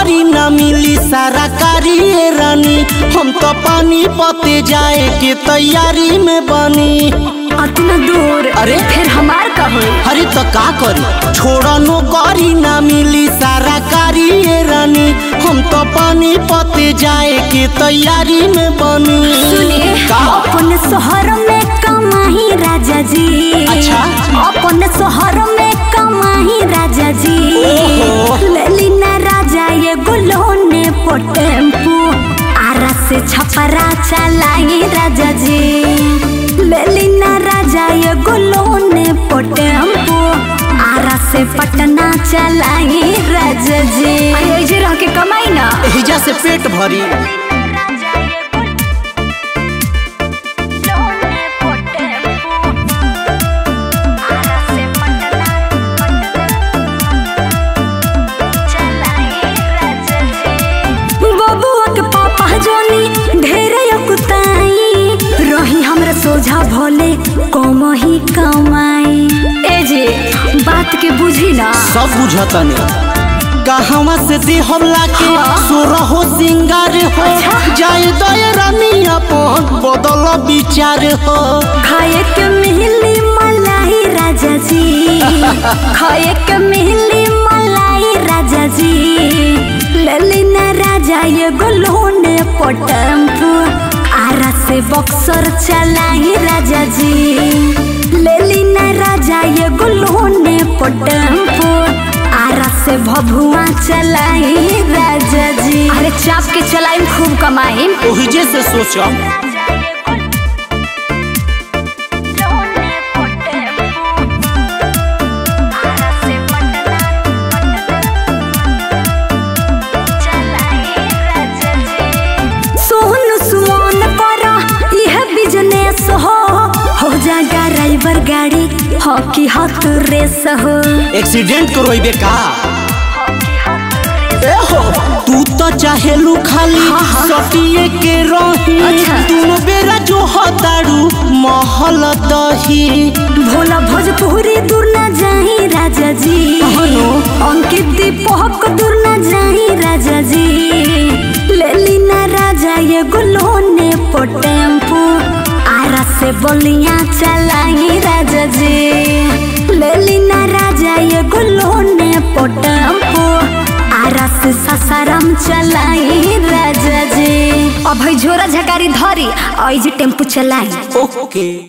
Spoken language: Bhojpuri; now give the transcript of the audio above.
गरी ना मिली सारा कारी रानी। हम तो पानी पते जाए के तैयारी में बनी। इतना दूर अरे फिर हमार का होई? अरे तो का करी छोड़नो गरी ना मिली सारा कारी रानी। हम तो पानी पते जाए के तैयारी में बनी। सुनिए अपन शहर में कमाही राजा जी। अच्छा अपन शहर में कमाही राजा जी। लेली ना राजा ये गुलोने पो टेम्पू आरा से छपरा चलाई राजा जी। लेली ना राजा ये गुलोने पो टेम्पू आरा से पटना चलाई राजा जी। ऐसे रह के कमाई ना एहिजा से पेट भरी। सोझा भोले कम ही कमाई। ए जे बात के बुझी ना सब बुझतनी कहवा से दे हमला के सोरहो सिंगार हो। जाए दे रानी अपन बदल विचार हो। खाए के मिली मलाई राजा जी। खाए के मिली मलाई राजा जी। लेली ना राजा ये गोलोने पो टेम्पू आरा से बक्सर चलाई राजा जी। लेली ना राजा ये गुलोने पो टेम्पू आरा से भभुआ चलाई राजा जी। अरे चाप के चलाई खूब कमाई। ओहिजे से सोचो ड्राइवर गाड़ी हॉकी हाथ रेस हो। एक्सीडेंट करोइबे का ए हो तू तो चाहेलू खाली सटिए के रही। अच्छा। दोनों बेरा जो हताड़ू महल दही। भोला भोजपुरी दूर ना जाही राजा जी। अंकित दीपक दूर ना जाही राजा जी। लेली ना राजा ये गुलोने पो टेम्पू आरा से बोलियां चलाई राजा जी। लेली ना राजा ये गुलोने पो टेम्पू आरा से सासाराम चलाई राजा जी। अब झोरा झकारी धरी आई जे टेम्पू चलाई। ओके।